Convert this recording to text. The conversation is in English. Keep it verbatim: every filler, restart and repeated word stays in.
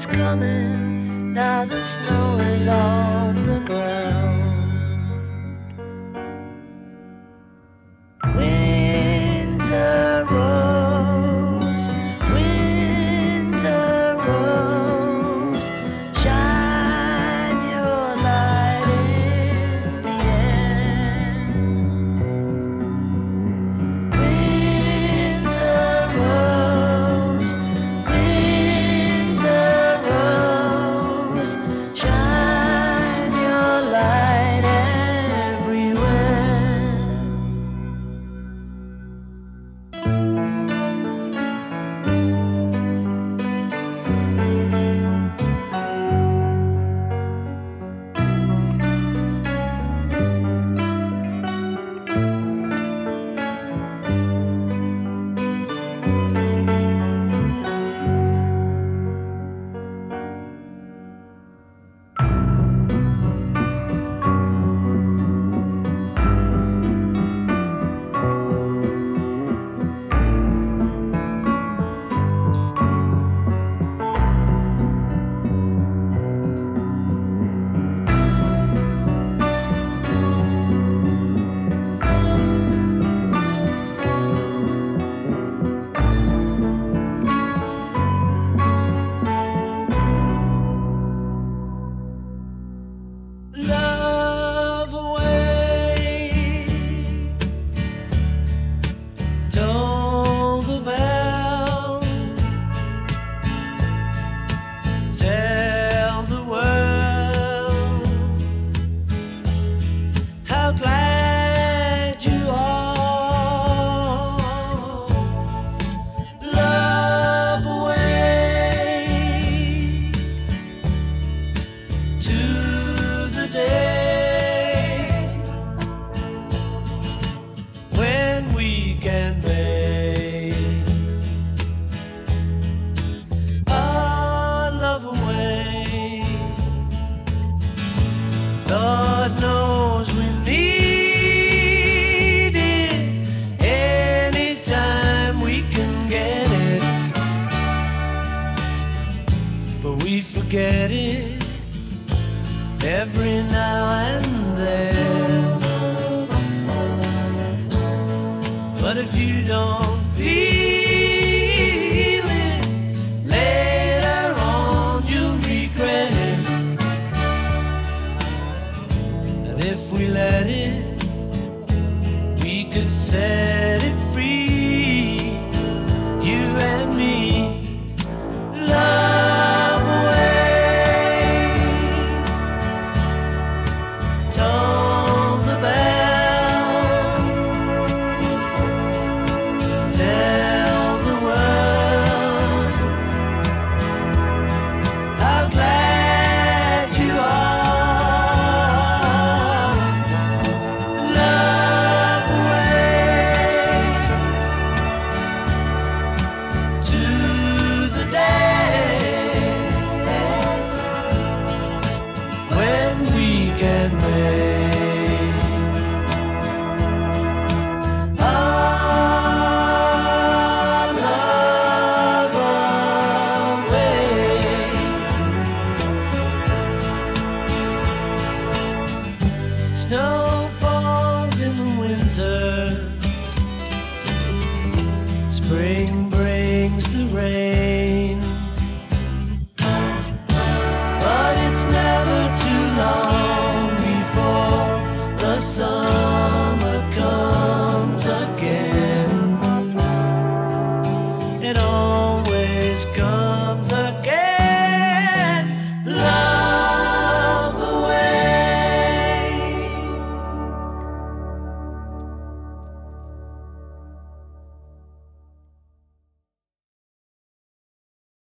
it's coming, now the snow is on the ground. Winter rose, winter rose, shine your light in the air. Winter rose, winter rose, shine your light everywhere. Love away, toll the bell, tell the world how glad you are. Love away to the day when we can make our love away. Lord knows we need it anytime we can get it, but we forget it every now and then. But if you don't feel